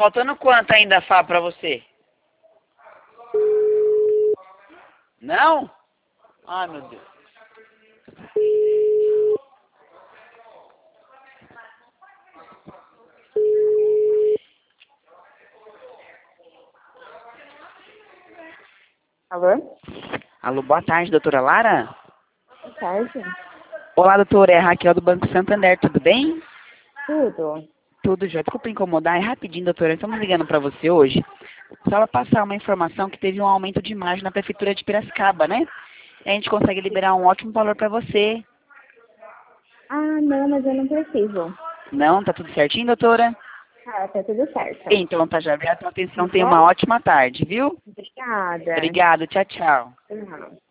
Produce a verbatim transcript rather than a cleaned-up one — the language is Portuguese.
faltando quanto ainda, Fá, pra você? Não? Ai, meu Deus. Alô? Alô, boa tarde, doutora Lara? Boa tarde. Olá, doutora, é a Raquel do Banco Santander, tudo bem? Tudo. Tudo já. Desculpa incomodar, é rapidinho, doutora. Estamos ligando para você hoje. Só para passar uma informação que teve um aumento de imagem na Prefeitura de Piracicaba, né? E a gente consegue liberar um ótimo valor para você. Ah, não, mas eu não preciso. Não? Tá tudo certinho, doutora? Ah, tá tudo certo. Então, tá já. Obrigada pela atenção. Tá Tenha uma bom? ótima tarde, viu? Obrigada. Obrigado. Tchau, tchau. Tchau.